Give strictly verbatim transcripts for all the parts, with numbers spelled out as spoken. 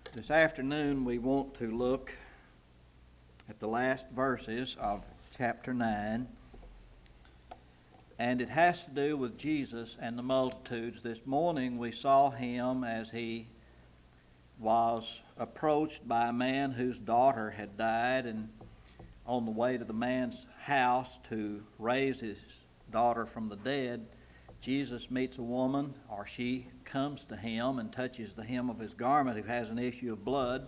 This afternoon we want to look at the last verses of chapter nine, and it has to do with Jesus and the multitudes. This morning we saw him as he was approached by a man whose daughter had died, and on the way to the man's house to raise his daughter from the dead, Jesus meets a woman, or she comes to him and touches the hem of his garment, who has an issue of blood.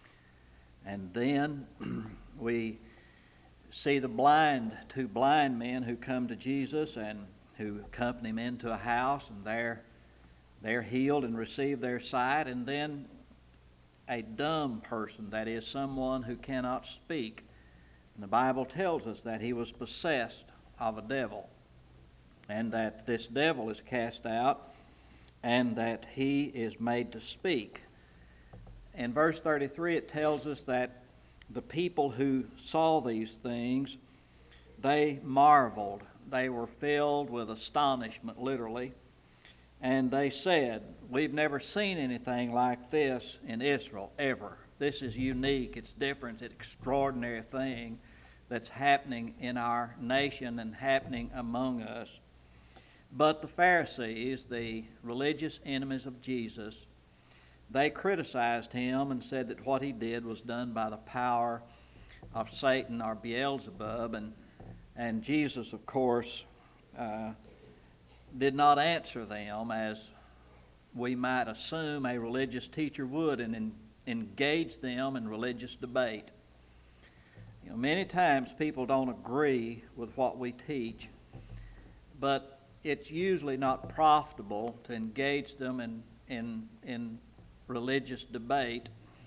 And then we see the blind, two blind men who come to Jesus and who accompany him into a house, and there they're healed and receive their sight. And then a dumb person, that is, someone who cannot speak. And the Bible tells us that he was possessed of a devil, and that this devil is cast out, and that he is made to speak. In verse thirty-three, it tells us that the people who saw these things, they marveled. They were filled with astonishment, literally. And they said, "We've never seen anything like this in Israel, ever. This is unique. It's different. It's an extraordinary thing that's happening in our nation and happening among us." But the Pharisees, the religious enemies of Jesus, they criticized him and said that what he did was done by the power of Satan, or Beelzebub. And, and Jesus, of course, uh, did not answer them as we might assume a religious teacher would, and en- engage them in religious debate. You know, many times people don't agree with what we teach, but it's usually not profitable to engage them in, in, in religious debate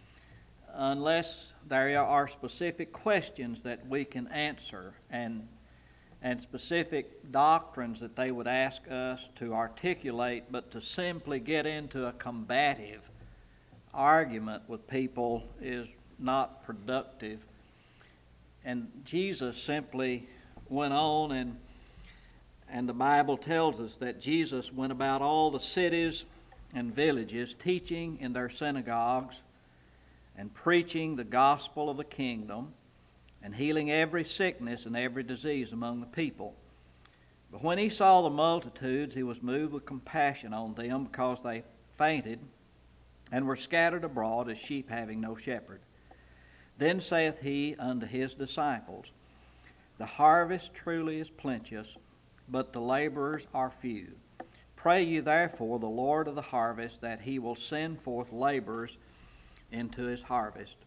unless there are specific questions that we can answer, and, and specific doctrines that they would ask us to articulate. But to simply get into a combative argument with people is not productive. And Jesus simply went on, and And the Bible tells us that Jesus went about all the cities and villages, teaching in their synagogues and preaching the gospel of the kingdom and healing every sickness and every disease among the people. But when he saw the multitudes, he was moved with compassion on them, because they fainted and were scattered abroad as sheep having no shepherd. Then saith he unto his disciples, "The harvest truly is plenteous, but the laborers are few. Pray ye therefore the Lord of the harvest that he will send forth laborers into his harvest."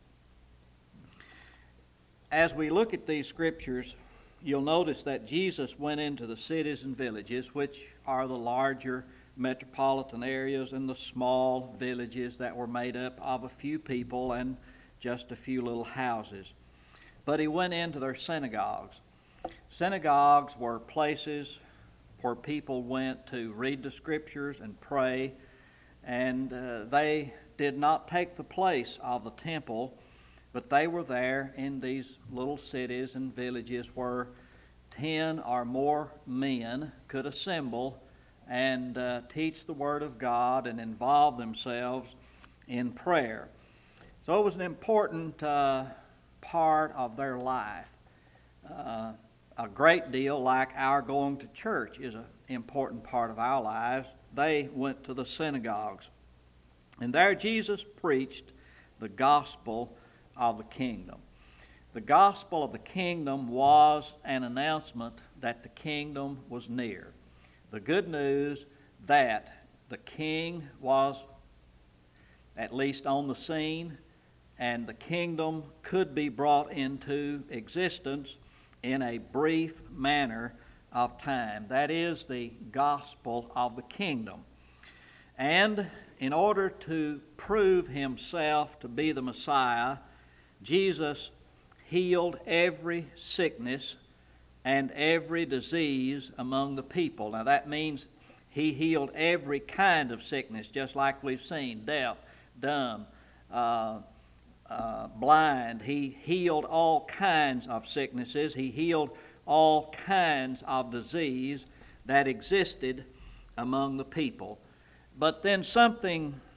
As we look at these scriptures, you'll notice that Jesus went into the cities and villages, which are the larger metropolitan areas, and the small villages that were made up of a few people and just a few little houses. But he went into their synagogues. Synagogues were places where people went to read the scriptures and pray, and uh, they did not take the place of the temple, but they were there in these little cities and villages where ten or more men could assemble and uh, teach the Word of God and involve themselves in prayer. So it was an important uh, part of their life. Uh, A great deal like our going to church is an important part of our lives. They went to the synagogues. And there Jesus preached the gospel of the kingdom. The gospel of the kingdom was an announcement that the kingdom was near. The good news that the king was at least on the scene, and the kingdom could be brought into existence in a brief manner of time. That is the gospel of the kingdom. And in order to prove himself to be the Messiah, Jesus healed every sickness and every disease among the people. Now that means he healed every kind of sickness, just like we've seen: deaf, dumb, uh, Uh, blind. He healed all kinds of sicknesses. He healed all kinds of disease that existed among the people. But then something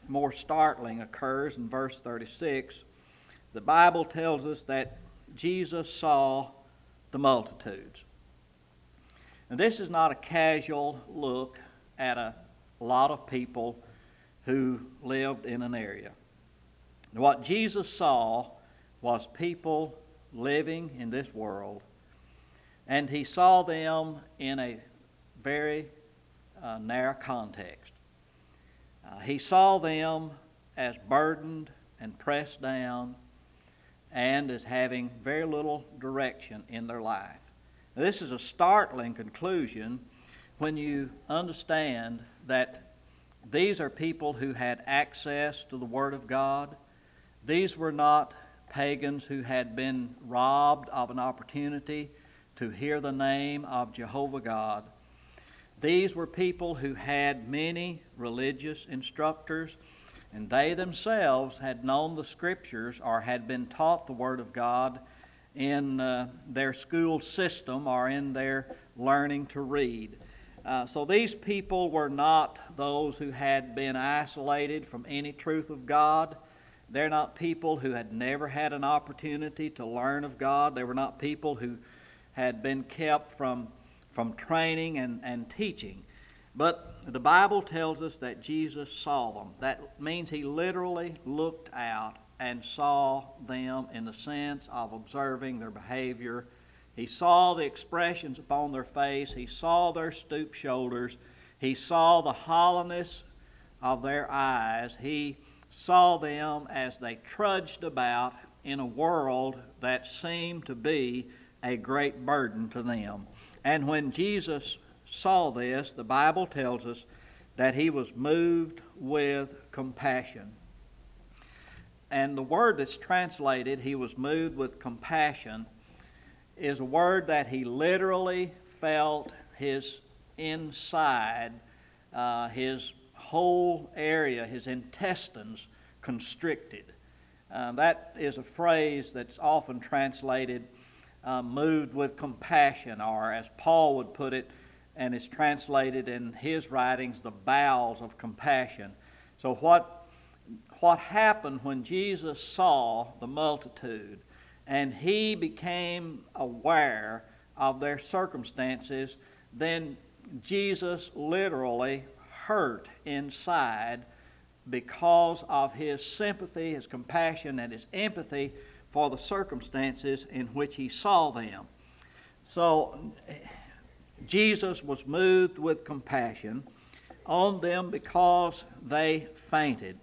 more startling occurs in verse thirty-six. The Bible tells us that Jesus saw the multitudes. And this is not a casual look at a lot of people who lived in an area. What Jesus saw was people living in this world, and he saw them in a very uh, narrow context. Uh, he saw them as burdened and pressed down and as having very little direction in their life. Now, this is a startling conclusion when you understand that these are people who had access to the Word of God. These were not pagans who had been robbed of an opportunity to hear the name of Jehovah God. These were people who had many religious instructors, and they themselves had known the Scriptures or had been taught the Word of God in uh, their school system or in their learning to read. Uh, so these people were not those who had been isolated from any truth of God. They're not people who had never had an opportunity to learn of God. They were not people who had been kept from, from training and, and teaching. But the Bible tells us that Jesus saw them. That means he literally looked out and saw them in the sense of observing their behavior. He saw the expressions upon their face. He saw their stooped shoulders. He saw the hollowness of their eyes. He saw them as they trudged about in a world that seemed to be a great burden to them. And when Jesus saw this, the Bible tells us that he was moved with compassion. And the word that's translated, he was moved with compassion, is a word that he literally felt his inside, uh, his whole area, his intestines constricted. Uh, that is a phrase that's often translated uh, moved with compassion, or as Paul would put it, and is translated in his writings, the bowels of compassion. So what, what happened when Jesus saw the multitude and he became aware of their circumstances, then Jesus literally hurt inside because of his sympathy, his compassion, and his empathy for the circumstances in which he saw them. So Jesus was moved with compassion on them because they fainted.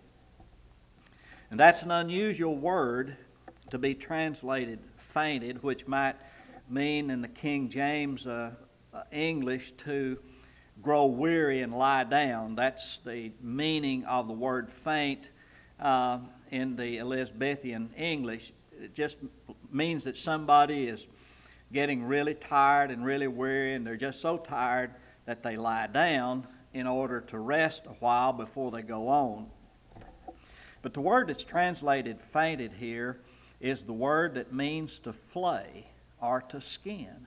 And that's an unusual word to be translated fainted, which might mean in the King James uh, uh, English to grow weary and lie down. That's the meaning of the word faint uh, in the Elizabethan English. It just means that somebody is getting really tired and really weary, and they're just so tired that they lie down in order to rest a while before they go on. But the word that's translated fainted here is the word that means to flay or to skin.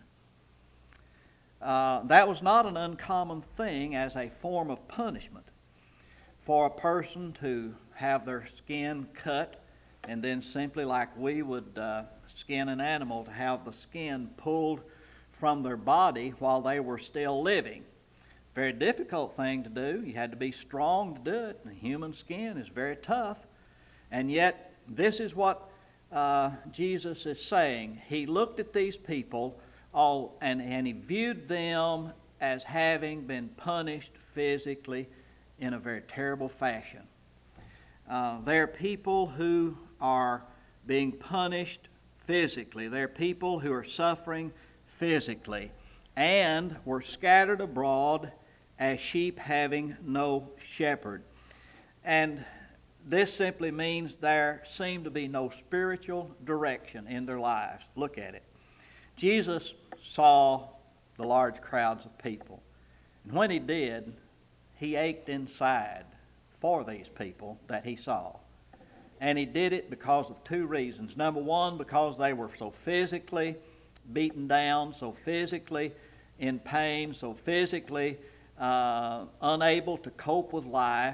Uh, that was not an uncommon thing as a form of punishment for a person to have their skin cut and then simply, like we would uh, skin an animal, to have the skin pulled from their body while they were still living. Very difficult thing to do. You had to be strong to do it. The human skin is very tough. And yet, this is what uh, Jesus is saying. He looked at these people all, and, and he viewed them as having been punished physically in a very terrible fashion. Uh, they're people who are being punished physically. They're people who are suffering physically and were scattered abroad as sheep having no shepherd. And this simply means there seemed to be no spiritual direction in their lives. Look at it. Jesus saw the large crowds of people. And when he did, he ached inside for these people that he saw. And he did it because of two reasons. Number one, because they were so physically beaten down, so physically in pain, so physically uh, unable to cope with life.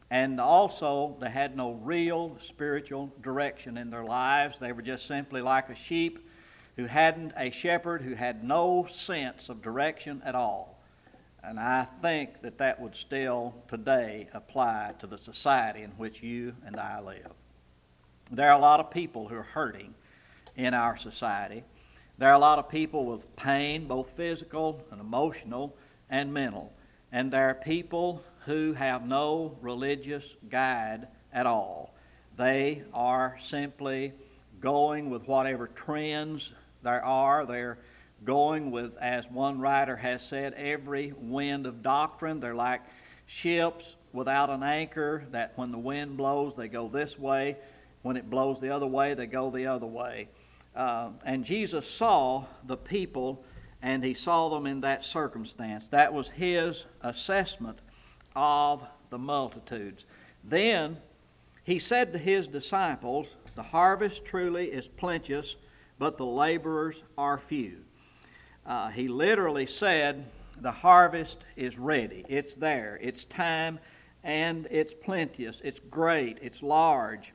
And also, they had no real spiritual direction in their lives. They were just simply like a sheep who hadn't a shepherd, who had no sense of direction at all. And I think that that would still today apply to the society in which you and I live. There are a lot of people who are hurting in our society. There are a lot of people with pain, both physical and emotional and mental. And there are people who have no religious guide at all. They are simply going with whatever trends there are. They're going with, as one writer has said, every wind of doctrine. They're like ships without an anchor, that when the wind blows, they go this way. When it blows the other way, they go the other way. Uh, and Jesus saw the people, and he saw them in that circumstance. That was his assessment of the multitudes. Then he said to his disciples, "The harvest truly is plenteous, but the laborers are few." Uh, he literally said, the harvest is ready. It's there. It's time, and it's plenteous. It's great. It's large.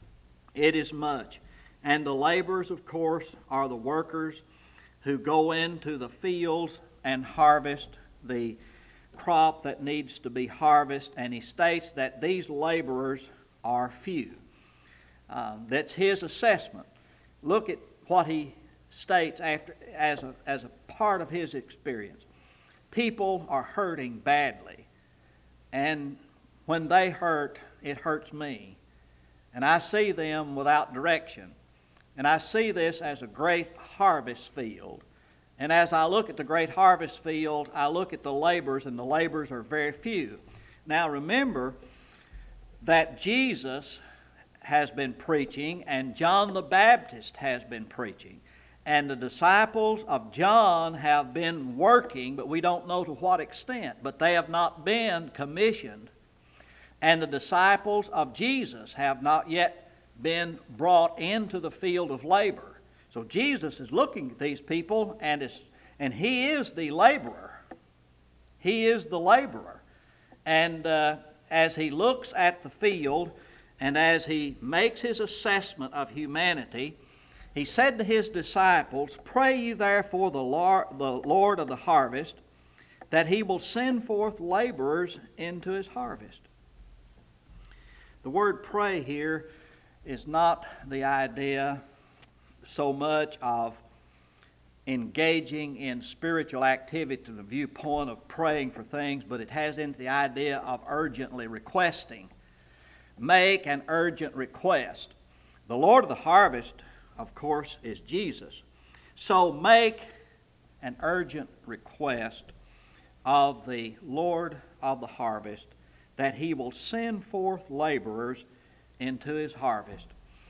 It is much. And the laborers, of course, are the workers who go into the fields and harvest the crop that needs to be harvested. And he states that these laborers are few. Um, that's his assessment. Look at what he states after as a, as a part of his experience. People are hurting badly. And when they hurt, it hurts me. And I see them without direction. And I see this as a great harvest field. And as I look at the great harvest field, I look at the laborers, and the laborers are very few. Now remember that Jesus has been preaching, and John the Baptist has been preaching. And the disciples of John have been working, but we don't know to what extent. But they have not been commissioned. And the disciples of Jesus have not yet been brought into the field of labor. So Jesus is looking at these people, and is, and he is the laborer. He is the laborer. And uh, as he looks at the field, and as he makes his assessment of humanity, he said to his disciples, "Pray ye therefore the Lord, the Lord of the harvest, that he will send forth laborers into his harvest." The word pray here is not the idea so much of engaging in spiritual activity to the viewpoint of praying for things, but it has in the idea of urgently requesting. Make an urgent request. The Lord of the harvest, of course, is Jesus. So make an urgent request of the Lord of the harvest that he will send forth laborers into his harvest.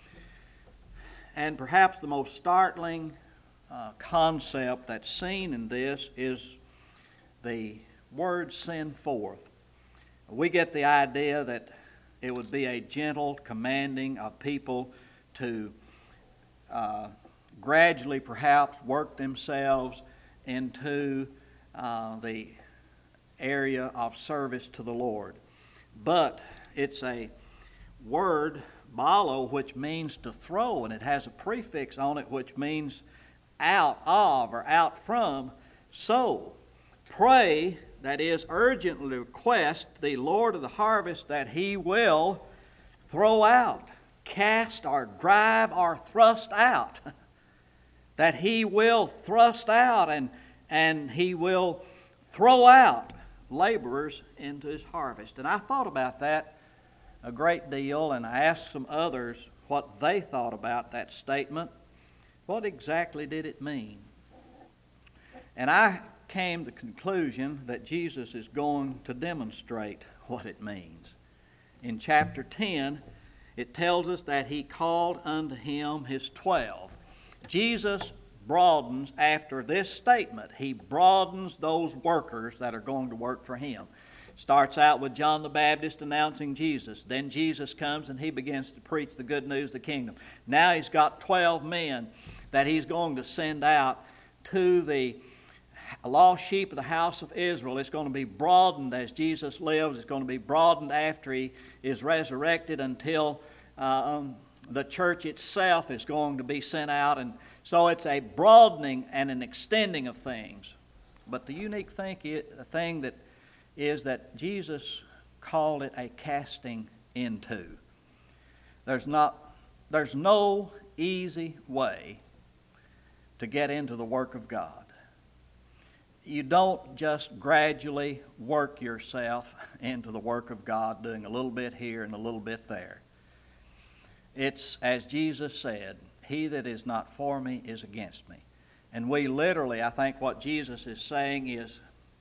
And perhaps the most startling uh, concept that's seen in this is the word "send forth." We get the idea that it would be a gentle commanding of people to uh, gradually perhaps work themselves into uh, the area of service to the Lord. But it's a word, balo, which means to throw, and it has a prefix on it which means out of or out from. So, pray, that is, urgently request the Lord of the harvest that he will throw out, cast or drive or thrust out. That he will thrust out and, and he will throw out laborers into his harvest. And I thought about that a great deal, and I asked some others what they thought about that statement. What exactly did it mean? And I came to the conclusion that Jesus is going to demonstrate what it means. In chapter ten, it tells us that he called unto him his twelve. Jesus broadens after this statement. He broadens those workers that are going to work for him. Starts out with John the Baptist announcing Jesus. Then Jesus comes and he begins to preach the good news of the kingdom. Now he's got twelve men that he's going to send out to the lost sheep of the house of Israel. It's going to be broadened as Jesus lives. It's going to be broadened after he is resurrected until um, the church itself is going to be sent out. And so it's a broadening and an extending of things. But the unique thing, thing that is that Jesus called it a casting into. There's not, there's no easy way to get into the work of God. You don't just gradually work yourself into the work of God, doing a little bit here and a little bit there. It's, as Jesus said, he that is not for me is against me. And we literally, I think what Jesus is saying is,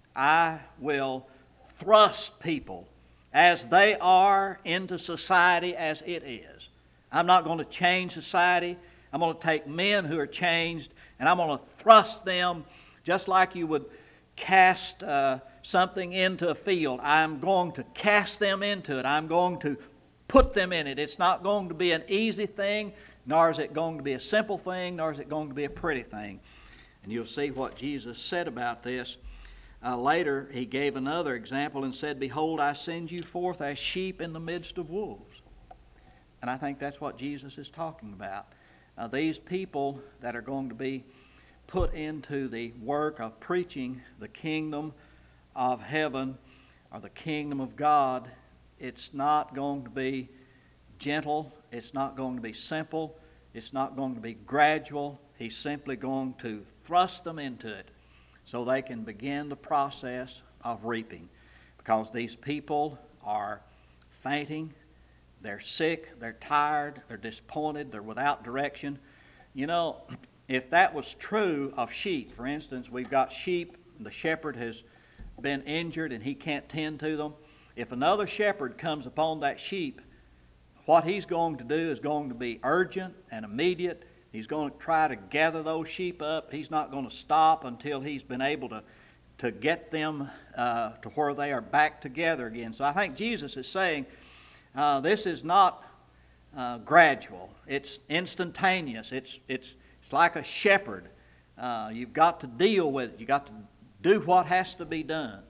I will thrust people as they are into society as it is. I'm not going to change society. I'm going to take men who are changed and I'm going to thrust them just like you would cast uh, something into a field. I'm going to cast them into it. I'm going to put them in it. It's not going to be an easy thing, nor is it going to be a simple thing, nor is it going to be a pretty thing. And you'll see what Jesus said about this. Uh, later, he gave another example and said, behold, I send you forth as sheep in the midst of wolves. And I think that's what Jesus is talking about. Uh, these people that are going to be put into the work of preaching the kingdom of heaven or the kingdom of God, it's not going to be gentle. It's not going to be simple. It's not going to be gradual. He's simply going to thrust them into it so they can begin the process of reaping. Because these people are fainting, they're sick, they're tired, they're disappointed, they're without direction. You know, if that was true of sheep, for instance, we've got sheep, the shepherd has been injured and he can't tend to them. If another shepherd comes upon that sheep, what he's going to do is going to be urgent and immediate. He's going to try to gather those sheep up. He's not going to stop until he's been able to, to get them uh, to where they are back together again. So I think Jesus is saying uh, this is not uh, gradual. It's instantaneous. It's, it's, it's like a shepherd. Uh, you've got to deal with it. You've got to do what has to be done.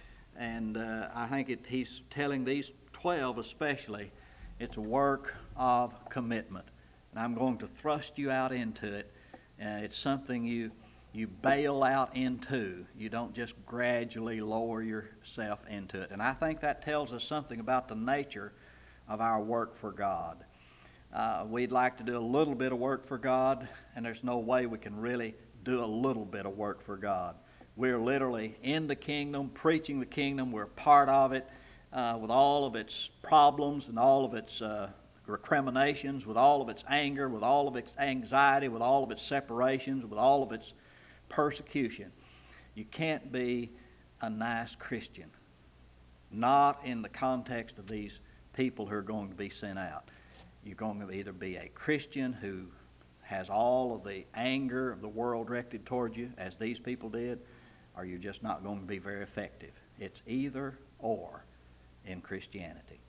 And uh, I think it, he's telling these twelve especially, it's a work of commitment. And I'm going to thrust you out into it. Uh, it's something you you bail out into. You don't just gradually lower yourself into it. And I think that tells us something about the nature of our work for God. Uh, we'd like to do a little bit of work for God, and there's no way we can really do a little bit of work for God. We're literally in the kingdom, preaching the kingdom. We're part of it uh, with all of its problems and all of its uh, recriminations, with all of its anger, with all of its anxiety, with all of its separations, with all of its persecution. You can't be a nice Christian, not in the context of these people who are going to be sent out. You're going to either be a Christian who has all of the anger of the world directed toward you, as these people did, or you're just not going to be very effective. It's either or in Christianity.